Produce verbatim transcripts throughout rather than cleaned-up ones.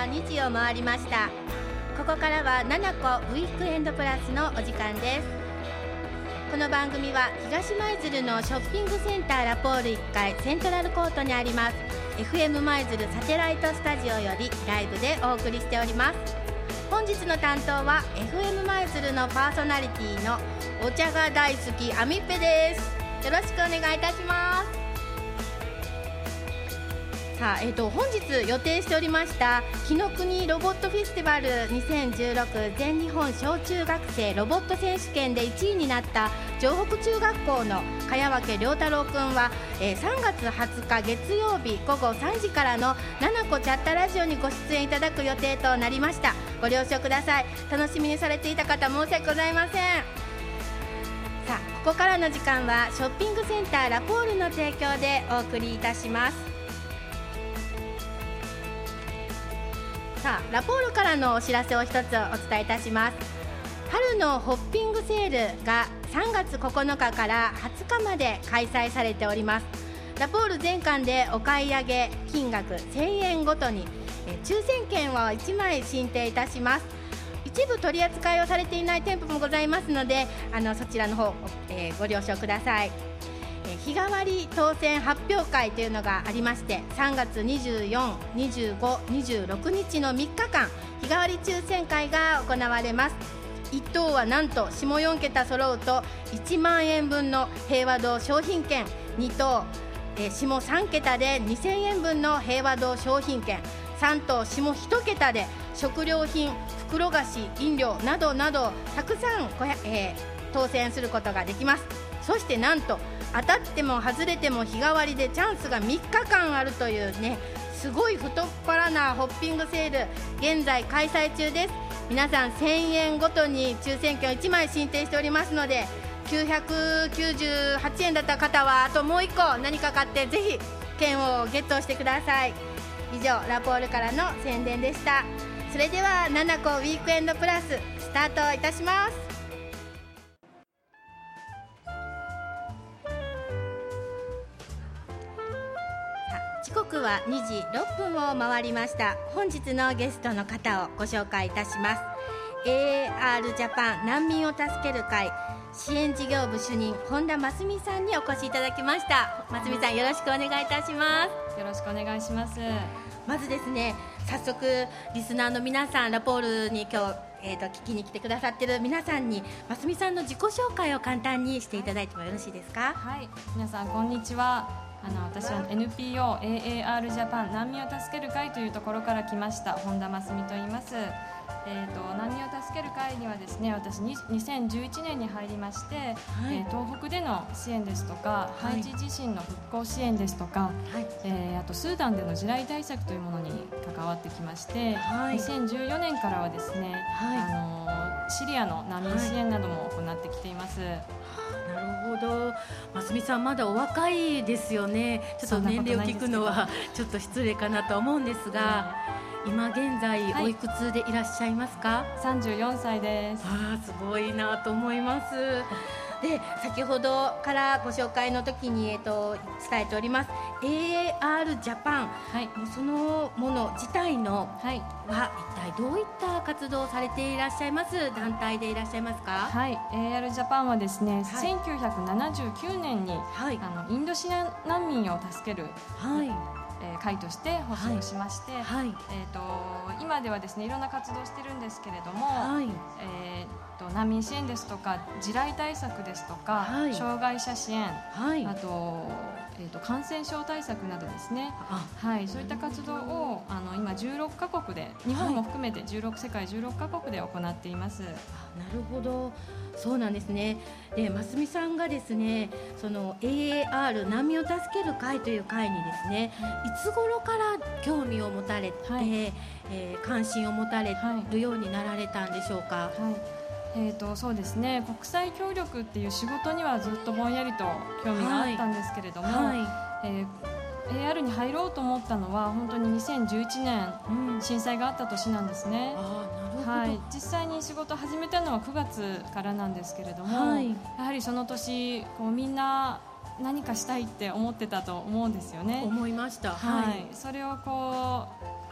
はにじを回りました。ここからはななこウィークエンドプラスのお時間です。この番組は東舞鶴のショッピングセンターラポールいっかいセントラルコートにあります エフエム 舞鶴サテライトスタジオよりライブでお送りしております。本日の担当は エフエム 舞鶴のパーソナリティのお茶が大好きあみっぺです。よろしくお願いいたします。さあ、えー、と本日予定しておりました紀ノ国ロボットフェスティバルにせんじゅうろく全日本小中学生ロボット選手権でいちいになった城北中学校の茅分良太郎くんは、えー、さんがつはつか月曜日午後さんじからのななこチャッタラジオにご出演いただく予定となりました。ご了承ください。楽しみにされていた方申し訳ございません。さあ、ここからの時間はショッピングセンターラポールの提供でお送りいたします。さあ、ラポールからのお知らせを一つお伝えいたします。春のホッピングセールがさんがつここのかからはつかまで開催されております。ラポール全館でお買い上げ金額せんえんごとにえ抽選券をいちまい進呈いたします。一部取り扱いをされていない店舗もございますので、あのそちらの方、えー、ご了承ください。日替わり当選発表会というのがありまして、さんがつにじゅうよっか、にじゅうご、にじゅうろくにちのみっかかん日替わり抽選会が行われます。いっ等はなんと下よんけた揃うといちまんえんぶんの平和堂商品券、に等え下さんけたでにせんえんぶんの平和堂商品券、さん等下いちけたで食料品、袋菓子、飲料などなどたくさん、えー、当選することができます。そしてなんと当たっても外れても日替わりでチャンスがみっかかんあるというね、すごい太っ腹なホッピングセール、現在開催中です。皆さんせんえんごとに抽選券をいちまい進呈しておりますので、きゅうひゃくきゅうじゅうはちえんだった方はあともういっこ何か買ってぜひ券をゲットしてください。以上、ラポールからの宣伝でした。それではななこウィークエンドプラススタートいたします。時刻はにじろっぷんを回りました。本日のゲストの方をご紹介いたします。 エーエーアール ジャパン難民を助ける会支援事業部主任本田真澄さんにお越しいただきました。真澄さん、よろしくお願いいたします。 よろしくお願いします。 まずですね、早速リスナーの皆さん、ラポールに今日、えー、と聞きに来てくださっている皆さんに真澄さんの自己紹介を簡単にしていただいてもよろしいですか？ はい、皆さんこんにちは。あの私は エヌピーオー エーエーアール ジャパン難民を助ける会というところから来ました本田真澄と言います。えー、と難民を助ける会にはですね、私ににせんじゅういちねんに入りまして、はい、えー、東北での支援ですとか、はい、ハイチ地震の復興支援ですとか、はい、えー、あとスーダンでの地雷対策というものに関わってきまして、はい、にせんじゅうよねんからはですね、はい、あのシリアの難民支援なども行ってきています。はい、 なるほど。真澄さんまだお若いですよね。ちょっと年齢を聞くのはちょっと失礼かなと思うんですが、今現在おいくつでいらっしゃいますか？はい、 さんじゅうよんさいです。 あ、すごいなと思います。で、先ほどからご紹介の時に、えー、と伝えております エーエーアール ジャパン、はい、そのもの自体の、はい、は一体どういった活動をされていらっしゃいます団体でいらっしゃいますか？ はい、エーエーアール ジャパンはですね、はい、せんきゅうひゃくななじゅうきゅうねんに、はい、あのインドシナ難民を助ける、はい、えー、会として発足しまして、はいはい、えー、と今ではですねいろんな活動をしてるんですけれども、はい、えー、と難民支援ですとか地雷対策ですとか、はい、障害者支援、はい、あと、えー、と感染症対策などですね、はい、そういった活動をあの今じゅうろっかこくで、日本も含めてじゅうろく、世界じゅうろっかこくで行っています。 なるほど、そうなんですね。で、真澄さんがですね、その エーエーアール 難民を助ける会という会にですね、いつ頃から興味を持たれて、はい、えー、関心を持たれるようになられたんでしょうか？はい、 えー、とそうですね、国際協力っていう仕事にはずっとぼんやりと興味があったんですけれども、はいはい、えーエーアール に入ろうと思ったのは本当ににせんじゅういちねん、うん、震災があった年なんですね。あ、なるほど。はい、実際に仕事を始めたのはくがつからなんですけれども、はい、やはりその年こうみんな何かしたいって思ってたと思うんですよね。 思いました。 はい、はい、それをこう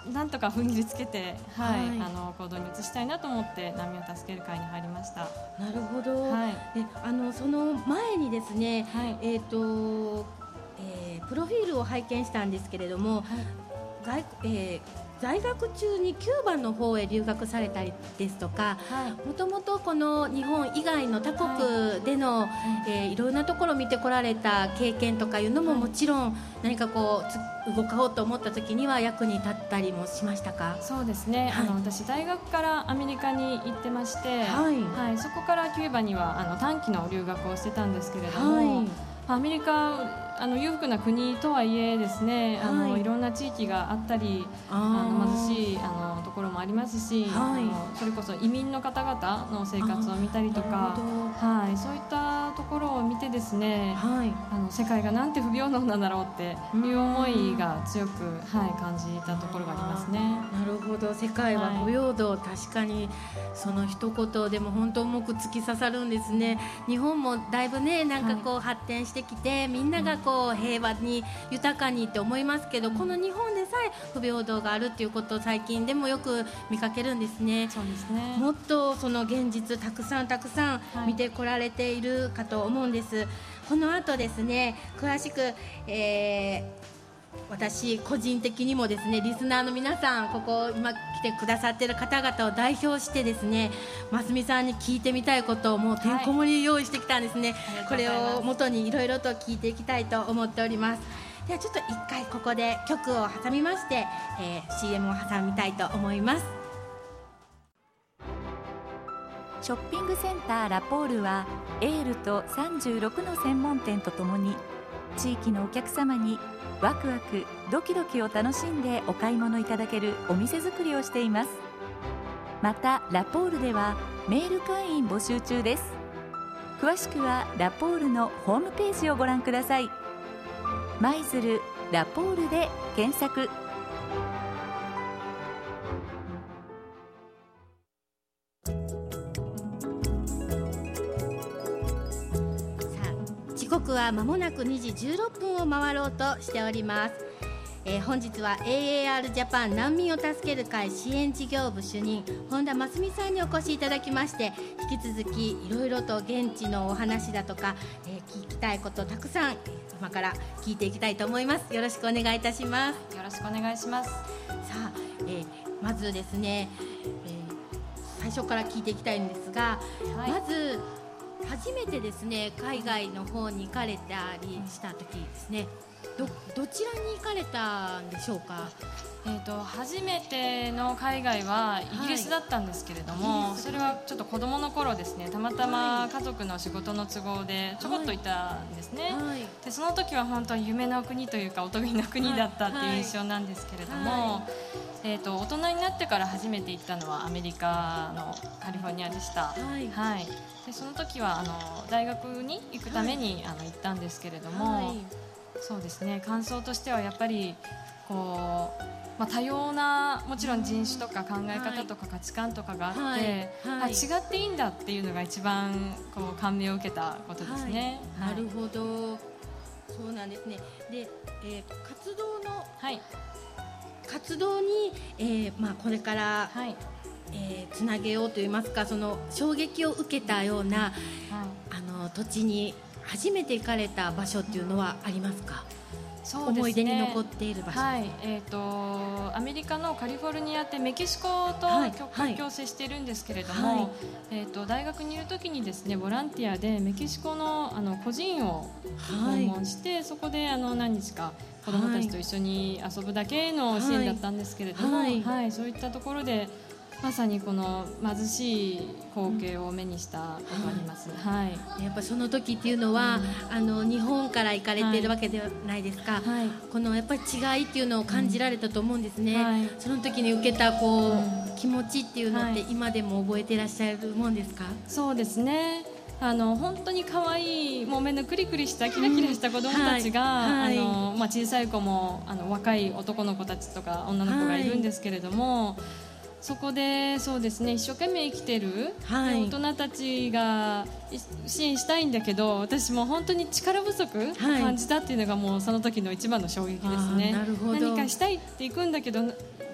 なんとか踏ん切りつけて、はいはい、あの行動に移したいなと思って難民を助ける会に入りました。 なるほど、はい、であのその前にですね、はい、えーとえー、プロフィールを拝見したんですけれども、はい、外えー在学中にキューバの方へ留学されたりですとか、もともとこの日本以外の他国での、はいえー、いろんなところを見てこられた経験とかいうのももちろん何かこう動かおうと思った時には役に立ったりもしましたか？ そうですね、はい、あの私大学からアメリカに行ってまして、はいはい、そこからキューバにはあの短期の留学をしてたんですけれども、はい、アメリカあの裕福な国とはいえですね、あの、はい、いろんな地域があったりあの貧しいあのところもありますし、はい、あのそれこそ移民の方々の生活を見たりとか、はい、そういったところを見てですね、はい、あの世界がなんて不平等なんだろうっていう思いが強く、はい、感じたところがありますね。 なるほど、世界は不平等、はい、確かにその一言でも本当重く突き刺さるんですね。日本もだいぶねなんかこう発展してきて、みんながこう平和に豊かにって思いますけど、この日本でさえ不平等があるっていうことを最近でもよく見かけるんですね。 そうですね。 もっとその現実たくさんたくさん見てこられているかと思うんです、はい、この後ですね詳しく、えー私個人的にもですねリスナーの皆さん、ここ今来てくださっている方々を代表してですねますみさんに聞いてみたいことをもうてんこ盛り用意してきたんですね、はい、これを元にいろいろと聞いていきたいと思っております。ではちょっと一回ここで曲を挟みまして、えー、シーエム を挟みたいと思います。 ショッピングセンターラポールはエールとさんじゅうろくの専門店とともに地域のお客様にワクワクドキドキを楽しんでお買い物いただけるお店作りをしています。またラポールではメール会員募集中です。詳しくはラポールのホームページをご覧ください。舞鶴ラポールで検索。 時刻は間もなくにじじゅうろっぷんを回ろうとしております、えー、本日は エーエーアール ジャパン難民を助ける会支援事業部主任本田真澄さんにお越しいただきまして、引き続きいろいろと現地のお話だとか、えー、聞きたいことたくさん今から聞いていきたいと思います。よろしくお願いいたします。 よろしくお願いします。さあ、えー、まずですね、えー、最初から聞いていきたいんですが、はい、まず初めてですね海外の方に行かれたりした時ですね、ど, どちらに行かれたんでしょうか？ えー、と初めての海外はイギリスだったんですけれども、はい、それはちょっと子供の頃ですね、たまたま家族の仕事の都合でちょこっといたんですね、はい、でその時は本当に夢の国というかおとぎの国だったっていう印象なんですけれども、はいはい、えー、と大人になってから初めて行ったのはアメリカのカリフォルニアでした、はいはい、でその時はあの大学に行くために、はい、あの行ったんですけれども、はい、そうですね、感想としてはやっぱりこう、まあ、多様なもちろん人種とか考え方とか価値観とかがあって、はいはい、あ違っていいんだっていうのが一番こう感銘を受けたことですね、 はいはい、なるほど、そうなんですね。で、えー、活動の、はい、活動に、えーまあ、これから、はい、えー、つなげようといいますか、その衝撃を受けたような、はい、あの土地に初めて行かれた場所っていうのはありますか？そうですね、思い出に残っている場所、 はい、えー、とアメリカのカリフォルニアってメキシコと国境を接しているんですけれども、はいはい、えー、と大学にいる時にですねボランティアでメキシコ の, あの孤児院を訪問して、はい、そこであの何日か子どもたちと一緒に遊ぶだけの支援だったんですけれども、はいはいはい、そういったところでまさにこの貧しい光景を目にしたことがあります、はい、 やっぱその時っていうのは、うん、あの日本から行かれているわけではないですか、はい、このやっぱり違いっていうのを感じられたと思うんですね、はい、その時に受けたこう、うん、気持ちっていうのって今でも覚えていらっしゃるもんですか？ そうですね、あの本当に可愛いもう目のクリクリしたキラキラした子どもたちが、うんはい、あのまあ、小さい子もあの若い男の子たちとか女の子がいるんですけれども、はい、そこでそうですね、一生懸命生きてる、はい、大人たちが支援したいんだけど私も本当に力不足感じたっていうのがもうその時の一番の衝撃ですね。 なるほど、 何かしたいっていくんだけど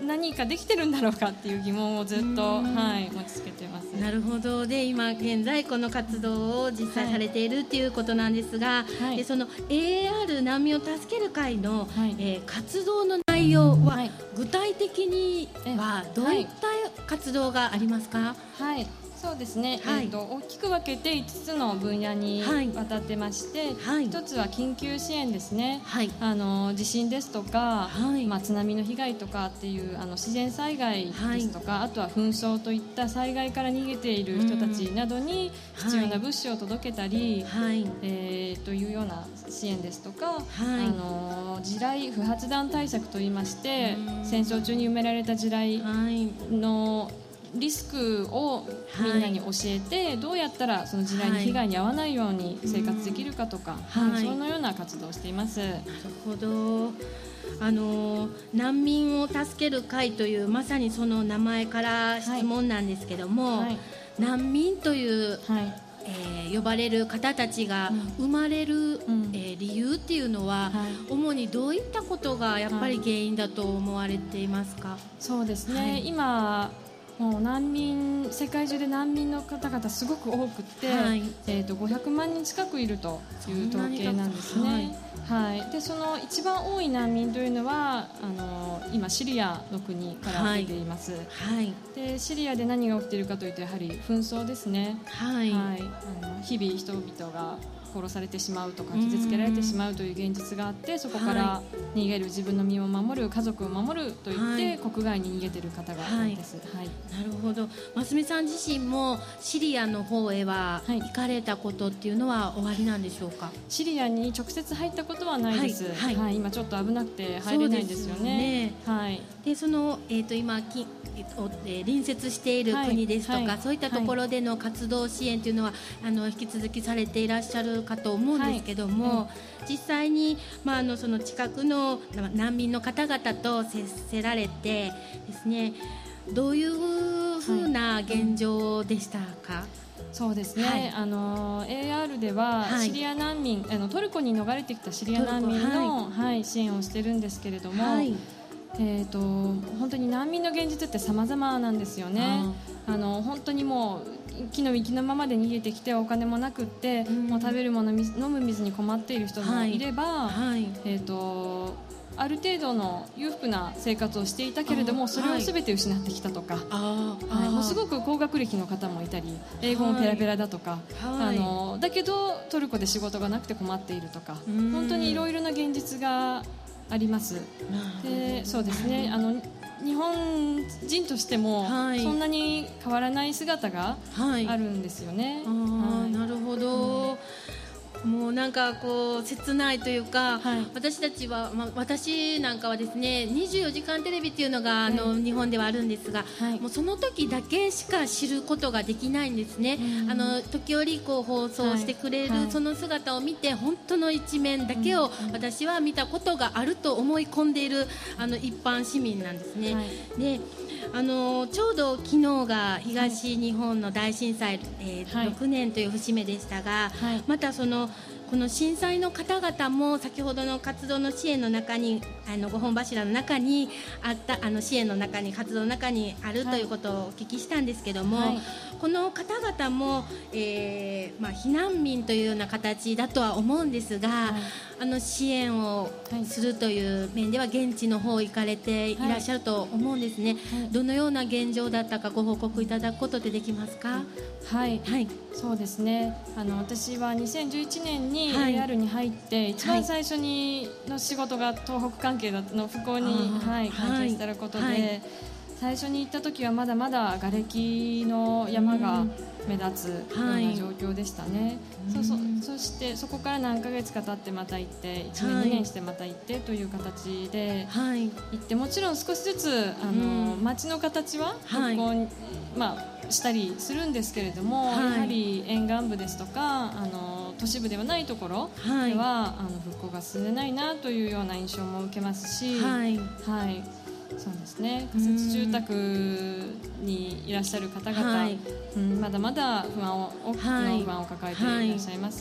何かできてるんだろうかっていう疑問をずっと、はい、持ち続けています。 なるほど。で今現在この活動を実際されているっていうことなんですが、はい、でその エーエーアール 難民を助ける会の、はい、えー、活動の内容は、はい、具体的にはどういった活動がありますか？ はい、そうですね、はい、えー、と大きく分けていつつの分野にわたってまして、はい、ひとつは緊急支援ですね、はい、あの地震ですとか、はい、まあ、津波の被害とかっていうあの自然災害ですとか、はい、あとは紛争といった災害から逃げている人たちなどに必要な物資を届けたり、はい、えー、というような支援ですとか、はい、あの地雷不発弾対策といいまして、戦争中に埋められた地雷のリスクをみんなに教えて、はい、どうやったらその地雷に被害に遭わないように生活できるかとか、はいはい、そのような活動をしています。なるほど。あの難民を助ける会というまさにその名前から質問なんですけども、はいはい、難民という、はい、えー、呼ばれる方たちが生まれる、うん、えー、理由っていうのは、はい、主にどういったことがやっぱり原因だと思われていますか？ そうですね、はい、今もう難民、世界中で難民の方々すごく多くて、はい、えー、とごひゃくまんにん近くいるという統計なんですね。はいはい、でその一番多い難民というのはあの今シリアの国から出ています。はいはい、でシリアで何が起きているかというとやはり紛争ですね。はいはい、あの日々人々が殺されてしまうとか傷つけられてしまうという現実があって、そこから逃げる、自分の身を守る、家族を守るといって、はい、国外に逃げている方が多いです。はいはい、 なるほど。ますみさん自身もシリアの方へは行かれたことっていうのはおありなんでしょうか？ シリアに直接入ったことはないです。はいはいはい、今ちょっと危なくて入れないんですよね。 そうですよね。はい、でその、えー、と今きえー、隣接している国ですとか、はいはい、そういったところでの活動支援というのは、あの引き続きされていらっしゃるかと思うんですけども、はい、実際に、まあ、あのその近くの難民の方々と接せられてですね、どういうふうな現状でしたか？はい、 そうですね、はい、あの エーアール ではシリア難民、はい、あのトルコに逃れてきたシリア難民の、はいはい、支援をしてるんですけれども、はい、えー、と本当に難民の現実って様々なんですよね。あの本当にもう木の幹のままで逃げてきてお金もなくって、うん、もう食べるもの飲む水に困っている人もいれば、はいはい、えー、とある程度の裕福な生活をしていたけれどもそれを全て失ってきたとか、はい、もうすごく高学歴の方もいたり英語もペラペラだとか、はい、あのだけどトルコで仕事がなくて困っているとか、本当にいろいろな現実があります。でそうですね、あの日本人としてもそんなに変わらない姿があるんですよね。 はいはい、なるほど。うん、もうなんかこう切ないというか、はい、私たちは、まあ、私なんかはですねにじゅうよじかんテレビっていうのがあの、はい、日本ではあるんですが、はい、もうその時だけしか知ることができないんですね。あの時折こう放送してくれる、はい、その姿を見て本当の一面だけを私は見たことがあると思い込んでいるあの一般市民なんですね。はい、であのちょうど昨日が東日本の大震災、えーはい、ろくねんという節目でしたが、はい、またそのこの震災の方々も先ほどの活動の支援の中にあのご本柱の中にあったあの支援の中に活動の中にあるということをお聞きしたんですけども、はい、この方々も、えーまあ、避難民というような形だとは思うんですが、はい、あの支援をするという面では現地の方行かれていらっしゃると思うんですね。はい、どのような現状だったかご報告いただくことってできますか？ はい、はい、そうですね、あの私はにせんじゅういちねんに エーアール に入って、はい、一番最初にの仕事が東北関係の復興に、はい、関係していることで、はい、最初に行った時はまだまだ瓦礫の山が目立つような状況でしたね。はい、そ, そ, そしてそこから何ヶ月か経ってまた行っていちねん、はい、にねんしてまた行ってという形で行って、もちろん少しずつあの街の形は復興に、はい、まあしたりするんですけれども、はい、やはり沿岸部ですとかあの都市部ではないところでは、はい、あの復興が進んでないなというような印象も受けますし、はいはい、そうですね、仮設住宅にいらっしゃる方々、はい、うん、まだまだ不安を多くの不安を抱えていらっしゃいます。はいはい、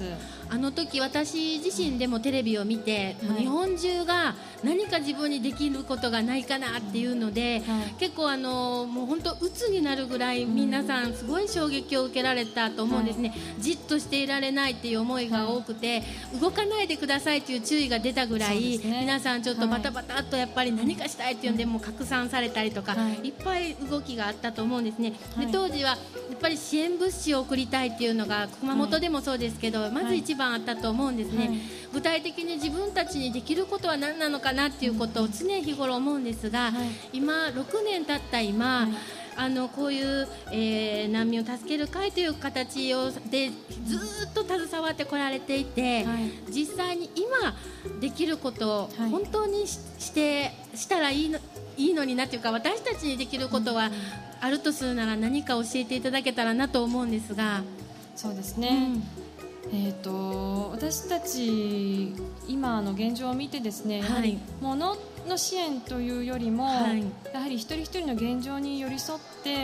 あの時私自身でもテレビを見て、はい、日本中が何か自分にできることがないかなっていうので、はい、結構あのもう本当鬱になるぐらい皆さんすごい衝撃を受けられたと思うんですね、はい、じっとしていられないっていう思いが多くて、はい、動かないでくださいっていう注意が出たぐらい、ね、皆さんちょっとバタバタっとやっぱり何かしたいっていうんでもう拡散されたりとか、はい、いっぱい動きがあったと思うんですね、はい、で当時はやっぱり支援物資を送りたいっていうのが熊本でもそうですけど、はい、まず一番あったと思うんですね、はい、具体的に自分たちにできることは何なのかなっていうことを常日頃思うんですが、はい、今ろくねん経った今、はい、あのこういう、えー、難民を助ける会という形をでずっと携わってこられていて、はい、実際に今できることを本当に し,、はい、してしたらいいの、いいのになというか、私たちにできることはあるとするなら何か教えていただけたらなと思うんですが。 そうですね、うん、えー、と私たち今の現状を見てですね、やはり物の支援というよりも、はい、やはり一人一人の現状に寄り添って、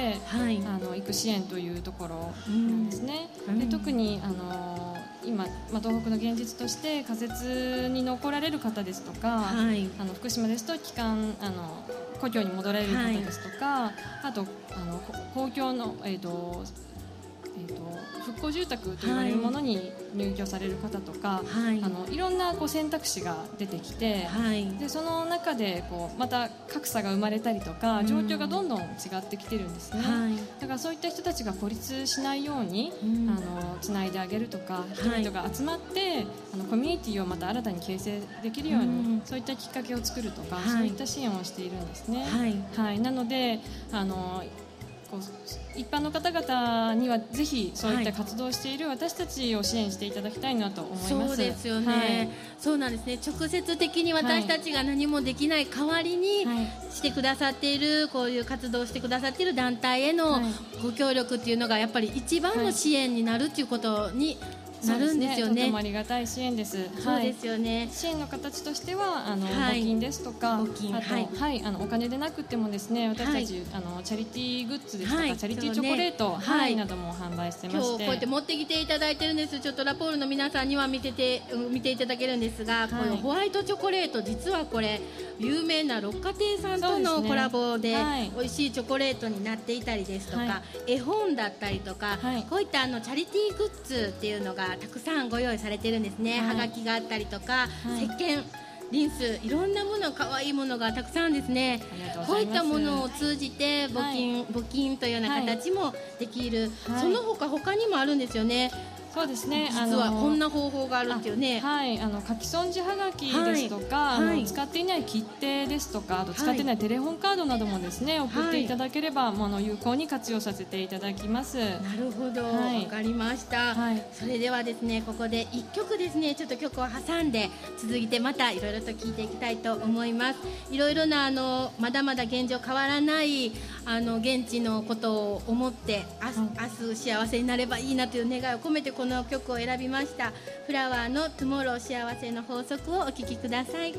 はい、あの行く支援というところなんですね、うん、で特にあの今、まあ、東北の現実として仮設に残られる方ですとか、はい、あの福島ですと帰還あの故郷に戻られる方ですとか、はい、あとあの公共の、えーとえー、と復興住宅といわれるものに入居される方とか、はい、あのいろんなこう選択肢が出てきて、はい、でその中でこうまた格差が生まれたりとか、状況がどんどん違ってきてるんですね、はい、だからそういった人たちが孤立しないように、うん、あのつないであげるとか、人々が集まって、はい、あのコミュニティをまた新たに形成できるように、うん、そういったきっかけを作るとか、はい、そういった支援をしているんですね、はいはい、なのであのこう一般の方々にはぜひそういった活動をしている私たちを支援していただきたいなと思います。 そうですよね、はい、そうなんですね。直接的に私たちが何もできない代わりにしてくださっている、こういう活動をしてくださっている団体へのご協力っていうのがやっぱり一番の支援になるっていうことになるんですよね。 とてもありがたい支援です。 そうですよね、 はい、支援の形としてはあの、はい、募金ですとか、募金、あと、はいはい、あのお金でなくてもですね、私たち、はい、あのチャリティーグッズですとか、はい、チャリティーチョコレート、ね、はい、なども販売してまして、 今日こうやって持ってきていただいてるんです。ちょっとラポールの皆さんには見てて見ていただけるんですが、はい、このホワイトチョコレート、実はこれ有名な六花亭さんとのコラボで、はい、美味しいチョコレートになっていたりですとか、はい、絵本だったりとか、はい、こういったあのチャリティーグッズっていうのがたくさんご用意されてるんですね、はい、はがきがあったりとか、はい、石鹸、リンス、いろんなもの、可愛いものがたくさんですね。こういったものを通じて募金、はい、募金というような形もできる、はい、その他他にもあるんですよね。 そうですね、 実はこんな方法があるっていうね、 はい、あの書き損じはがきですとか、はい、あの使っていない切手ですとか、あと使っていないテレホンカードなどもですね、はい、送っていただければ、あの有効に活用させていただきます。なるほど、はい、分かりました、はい、それではですね、ここでいっきょくですね、ちょっと曲を挟んで続いてまたいろいろと聞いていきたいと思います。いろいろなあのまだまだ現状変わらないあの現地のことを思って明日、明日幸せになればいいなという願いを込めてこの曲を選びました。フラワーのトゥモロー幸せの法則をお聞きください。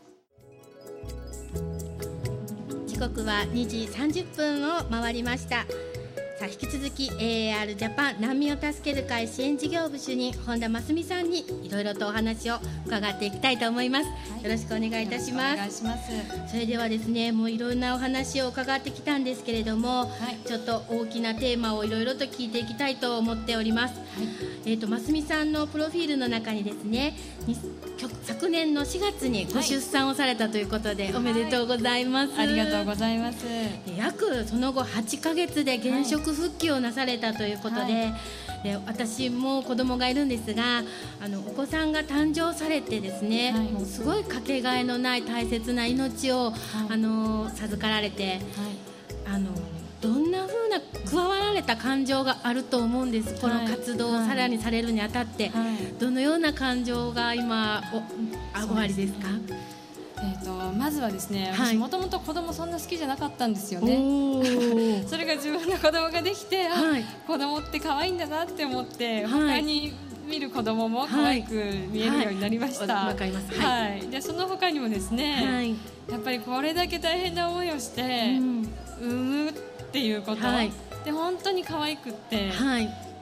時刻はにじさんじゅっぷんを回りました。さあ引き続き エーエーアール ジャパン難民を助ける会支援事業部主任本田真澄さんにいろいろとお話を伺っていきたいと思います、はい、よろしくお願いいたします。 お願いします。 それではですね、もういろんなお話を伺ってきたんですけれども、はい、ちょっと大きなテーマをいろいろと聞いていきたいと思っております、はい、えーと真澄さんのプロフィールの中にですね、昨年のしがつにご出産をされたということで、はい、おめでとうございます、 はい、ありがとうございます。 約その後はちかげつで現職復帰をなされたということで、はい、で私も子供がいるんですが、あのお子さんが誕生されてですね、はい、もうすごいかけがえのない大切な命を、はい、あの授かられて、はい、あのどんな風な加わられた感情があると思うんです、この活動をさらにされるにあたって、はいはい、どのような感情が今 お, あおありですか？ えー、とまずはですね、私もともと子供そんな好きじゃなかったんですよねそれが自分の子供ができて、はい、子供って可愛いんだなって思って、はい、他に見る子供も可愛く見えるようになりました。 わかります。 はい。でその他にもですね、はい、やっぱりこれだけ大変な思いをして、うん、産むっていうこと、はい、で本当に可愛くって、はい、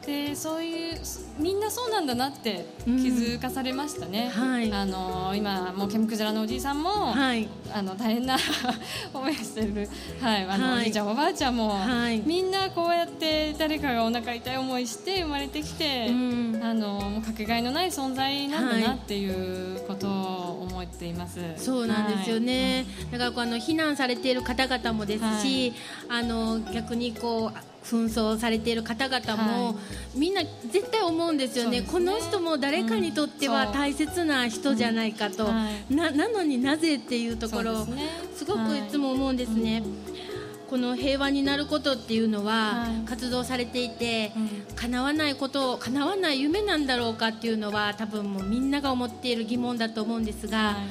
でそういうみんなそうなんだなって気づかされましたね、うんはい、あの今もうケムクジャラのおじいさんも、はい、あの大変な思いしてる、はい、あの、はい、おじいちゃんおばあちゃんも、はい、みんなこうやって誰かがお腹痛い思いして生まれてきて、うん、あのもうかけがえのない存在なんだなっていうことを思っています、はい、 そうなんですよね、はい、だからこうあの避難されている方々もですし、はい、あの逆にこう紛争されている方々も、はい、みんな絶対思うんですよ ね, ですねこの人も誰かにとっては大切な人じゃないかと、うんはい、な, なのになぜっていうところ す,、ね、すごくいつも思うんですね、はいうん、この平和になることっていうのは活動されていて、はいうん、叶わないこと叶わない夢なんだろうかっていうのは多分もうみんなが思っている疑問だと思うんですが、はい、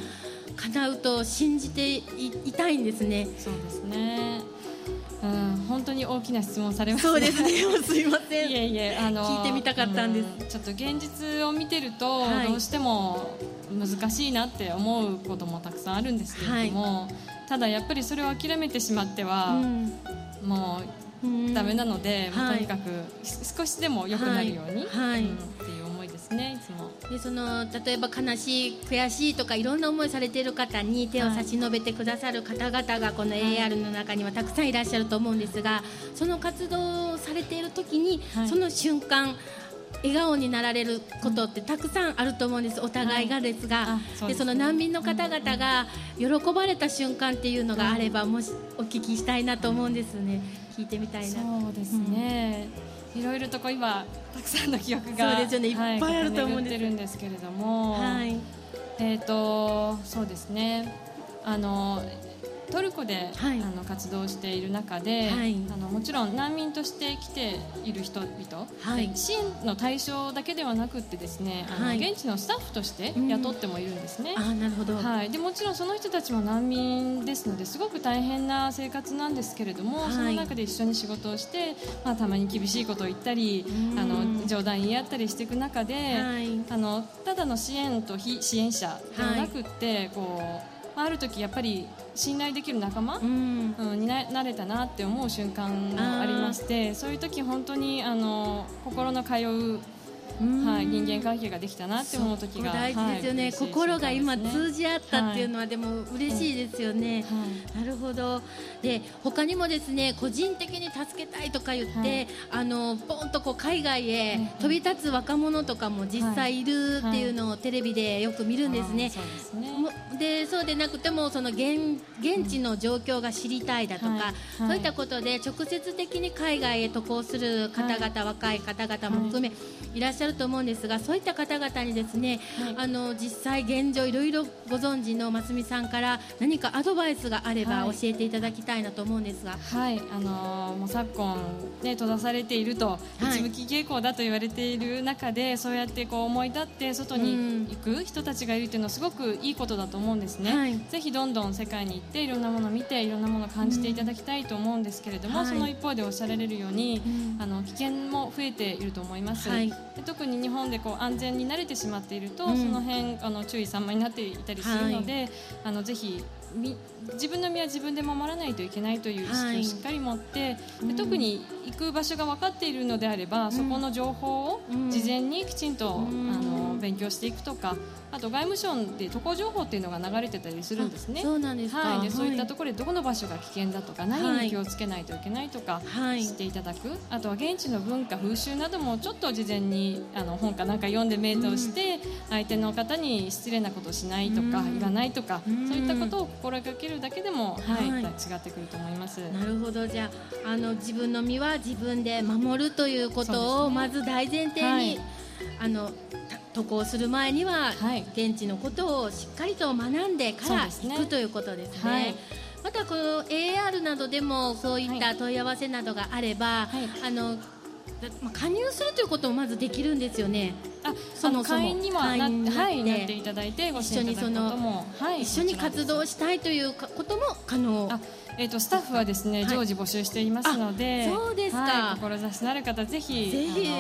叶うと信じて い, いたいんですね。 そうですねうん、本当に大きな質問されますね。 そうですね。すいません。 いえいえ、あの聞いてみたかったんです。 うん、ちょっと現実を見てると、はい、どうしても難しいなって思うこともたくさんあるんですけれども、はい、ただやっぱりそれを諦めてしまっては、うん、もうダメなので、うん、もうとにかく少しでも良くなるように、はいはいうん、っていう思いですね。いつもでその例えば悲しい悔しいとかいろんな思いされている方に手を差し伸べてくださる方々がこの エーアール の中にはたくさんいらっしゃると思うんですが、その活動をされている時に、はい、その瞬間笑顔になられることってたくさんあると思うんです、お互いがですが、はい、そ, でその難民の方々が喜ばれた瞬間っていうのがあれば、もしお聞きしたいなと思うんですね。聞いてみたいな。 そうですね、うん、いろいろとこう今たくさんの記憶がそうですよね、いっぱいあると思うんです、 はい、巡ってるんですけれども、はい、えーとそうですね、あのトルコで、はい、あの活動している中で、はい、あのもちろん難民として来ている人々、はい、支援の対象だけではなくってですね、あの、はい、現地のスタッフとして雇ってもいるんですね、 うん、あ、なるほど、 はい、でもちろんその人たちも難民ですのですごく大変な生活なんですけれども、はい、その中で一緒に仕事をして、まあ、たまに厳しいことを言ったり、うん、あの冗談言い合ったりしていく中で、はい、あのただの支援と非支援者ではなくって、はい、こうある時やっぱり信頼できる仲間、うんうん、に な, なれたなって思う瞬間もありまして、そういう時本当にあの心の通う、はい、人間関係ができたなって思う時が大事ですよね、はい、心が今通じ合ったっていうのは、はい、でも嬉しいですよね、はい、なるほど。で他にもですね、個人的に助けたいとか言って、はい、あのポンとこう海外へ飛び立つ若者とかも実際いるっていうのをテレビでよく見るんですね、はいはい、そうですね。でそうでなくてもその 現, 現地の状況が知りたいだとか、はいはい、そういったことで直接的に海外へ渡航する方々、はい、若い方々も含め、はい、いらっしゃると思うんですが、そういった方々にですね、はい、あの実際現状いろいろご存知のますみさんから何かアドバイスがあれば教えていただきたいなと思うんですが、 はい、あのー、もう昨今、ね、閉ざされていると、内向き傾向だと言われている中で、そうやってこう思い立って外に行く人たちがいるというのはすごくいいことだと思うんですね、はい、ぜひどんどん世界に行っていろんなものを見ていろんなものを感じていただきたいと思うんですけれども、はい、その一方でおっしゃられるように、うん、あの危険も増えていると思います、はい、で特に日本でこう安全に慣れてしまっていると、うん、その辺あの注意散漫になっていたりするので、はい、あのぜひみ自分の身は自分で守らないといけないという意識をしっかり持って、はい、で特に行く場所が分かっているのであれば、うん、そこの情報を事前にきちんと、うん、あの勉強していくとか、あと外務省で渡航情報っていうのが流れてたりするんですね。 そうなんですか、 はい、でそういったところでどこの場所が危険だとか、何に気をつけないといけないとか知っていただく、はい、あとは現地の文化風習などもちょっと事前にあの本かなんか読んでメイトをして、うん、相手の方に失礼なことをしないとか、うん、言わないとか、うん、そういったことを心がけるだけでも、はいはい、違ってくると思います。 なるほど。じゃあ、あの自分の身は自分で守るということをまず大前提に、はい、あの渡航する前には現地のことをしっかりと学んでから行くということですね。はい、またこの エーアール などでもそういった問い合わせなどがあれば、はい、あの加入するということもまずできるんですよね。 あ、そもそも会員にはなって、はい、なっていただいてご支援いただくことも、はい、 一緒に活動したいということも可能。 あ、えー、とスタッフはですね、はい、常時募集していますので、 そうですか、 はい、志のある方ぜひぜひ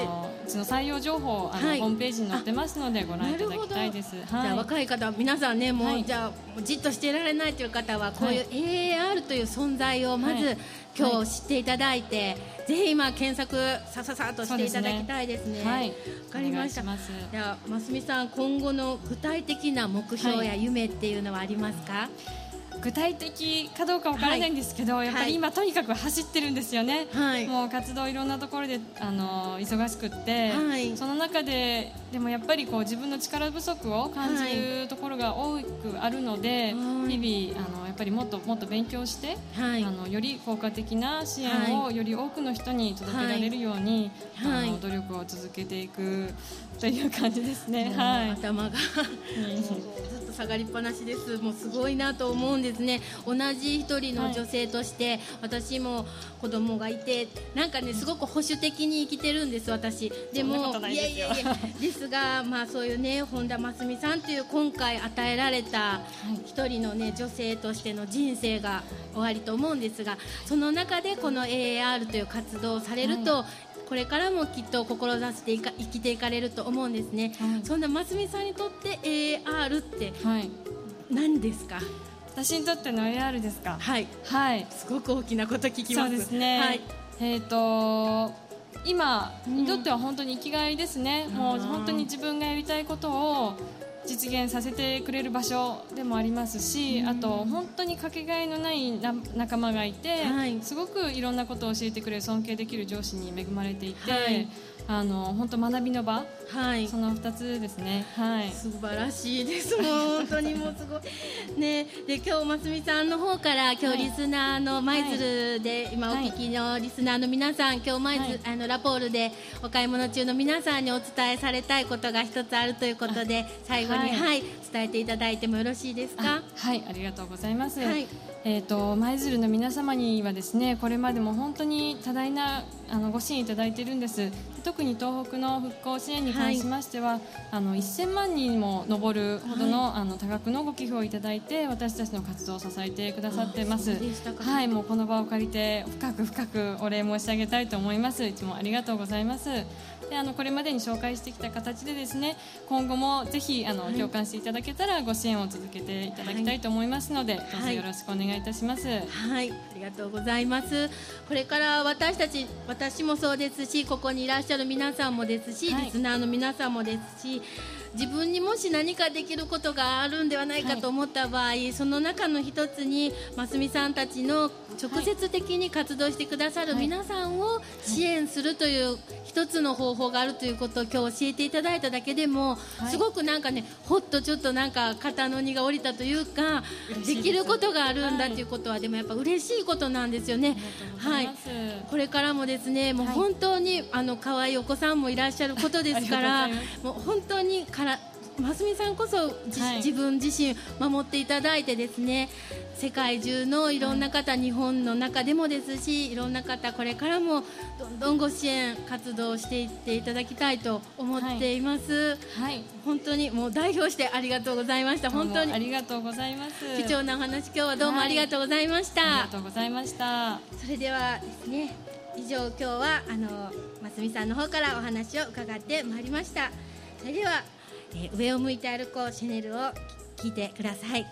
うちの採用情報あの、はい、ホームページに載ってますのでご覧いただきたいです。はい、 じゃあ若い方皆さんねもう、はい、じゃあじっとしていられないという方はこういう エーエーアール という存在をまず、はい、今日知っていただいて、はい、ぜひ今検索さささっとしていただきたいですね。はい、わかりました。ではますみさん、今後の具体的な目標や夢っていうのはありますか？はい、 具体的かどうかわからないんですけど、はい、やっぱり今、はい、とにかく走ってるんですよね。はい、もう活動いろんなところであの忙しくって、はい、その中ででもやっぱりこう自分の力不足を感じるところが多くあるので、はい、日々あのやっぱりもっともっと勉強して、はい、あのより効果的な支援をより多くの人に届けられるように、はい、あの努力を続けていくという感じですね。はい、 頭がずっと下がりっぱなしです。もうすごいなと思うんですね。同じ一人の女性として、はい、私も子供がいてなんかねすごく保守的に生きてるんです私。でもいやいやいやですが、まあ、そういうね本田真澄さんという今回与えられた一人のね女性としての人生が終わりと思うんですが、その中でこの エーエーアール という活動をされると、はい、これからもきっと志していか生きていかれると思うんですね。はい、そんな真澄さんにとって エーエーアール って何ですか？はい、 私にとっての エーエーアール ですか？ はい、はい、すごく大きなこと聞きます。 そうですね。はい、えーと今にとっては本当に生きがいですね。うん、もう本当に自分がやりたいことを実現させてくれる場所でもありますし、うん、あと本当にかけがえのないな仲間がいて、はい、すごくいろんなことを教えてくれる尊敬できる上司に恵まれていて、はい、あの本当学びの場、はい、そのふたつですね。はい、 素晴らしいですもう本当にもうすごいね。で今日真澄さんの方から今日リスナーの舞鶴で今お聞きのリスナーの皆さん、今日舞鶴、はい、あのラポールでお買い物中の皆さんにお伝えされたいことが一つあるということで最後に、はいはい、伝えていただいてもよろしいですか？ はい、ありがとうございます。はい、えーと舞鶴の皆様にはですねこれまでも本当に多大なあのご支援いただいているんです。特に東北の復興支援に関しましては、はい、あのせんまんにんにも上るほどの、はい、あの多額のご寄付をいただいて私たちの活動を支えてくださっています。はい、もうこの場を借りて深く深くお礼申し上げたいと思います。いつもありがとうございます。であのこれまでに紹介してきた形でですね今後もぜひあの、はい、共感していただけたらご支援を続けていただきたいと思いますので、はい、どうぞよろしくお願いいたします。はい、 はい、ありがとうございます。これから私たち私もそうですしここにいらっしゃる皆さんもですし、はい、リスナーの皆さんもですし自分にもし何かできることがあるんではないかと思った場合、はい、その中の一つに真澄さんたちの直接的に活動してくださる皆さんを支援するという一つの方法があるということを今日教えていただいただけでも、はい、すごくなんかねほっとちょっとなんか肩の荷が下りたというか で, できることがあるんだということは、はい、でもやっぱ嬉しいことなんですよね。はい、これからもですねもう本当に、はい、あの可愛いお子さんもいらっしゃることですからもう本当にから真澄さんこそ、はい、自分自身守っていただいてですね世界中のいろんな方、はい、日本の中でもですしいろんな方これからもどんどんご支援活動していっていただきたいと思っています。はい、本当にもう代表してありがとうございました。本当にありがとうございます。 貴重なお話今日はどうもありがとうございました。はい、 ありがとうございました。 それではですね以上今日はあの真澄さんの方からお話を伺ってまいりました。それではえー、上を向いて歩こうシャネルを聞いてください。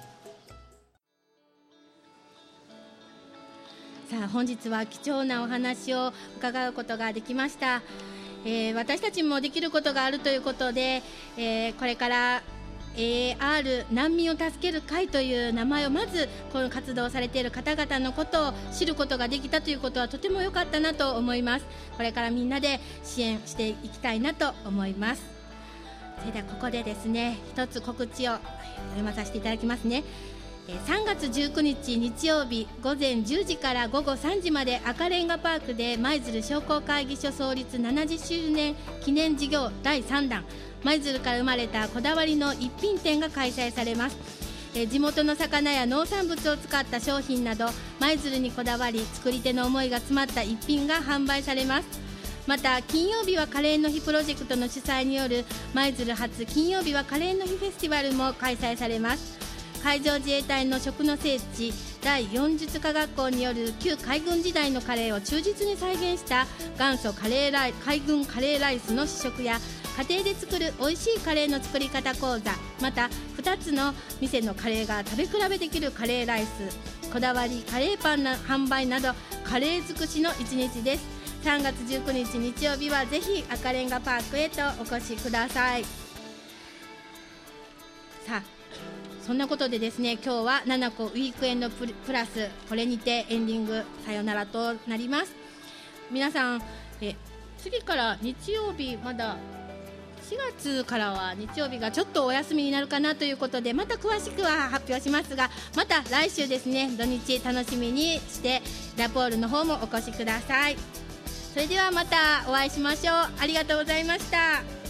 さあ本日は貴重なお話を伺うことができました。えー、私たちもできることがあるということで、えー、これから エーエーアール 難民を助ける会という名前をまずこの活動をされている方々のことを知ることができたということはとても良かったなと思います。これからみんなで支援していきたいなと思います。それではここでですね一つ告知を読まさせていただきますね。さんがつじゅうくにち日曜日午前じゅうじから午後さんじまで赤レンガパークで舞鶴商工会議所創立ななじゅっしゅうねん記念事業だいさんだん舞鶴から生まれたこだわりの一品展が開催されます。え地元の魚や農産物を使った商品など舞鶴にこだわり作り手の思いが詰まった一品が販売されます。また金曜日はカレーの日プロジェクトの主催による舞鶴初金曜日はカレーの日フェスティバルも開催されます。海上自衛隊の食の聖地第よん術科学校による旧海軍時代のカレーを忠実に再現した元祖カレーライ海軍カレーライスの試食や、家庭で作る美味しいカレーの作り方講座、またふたつの店のカレーが食べ比べできるカレーライス、こだわりカレーパンの販売などカレー尽くしの一日です。さんがつじゅうくにち日曜日はぜひ赤レンガパークへとお越しください。さあ、そんなことでですね、今日はななこウィークエンドプラス、これにてエンディングさよならとなります。皆さん、え次から日曜日、まだしがつからは日曜日がちょっとお休みになるかなということで、また詳しくは発表しますが、また来週ですね、土日楽しみにしてラポールの方もお越しください。それではまたお会いしましょう。ありがとうございました。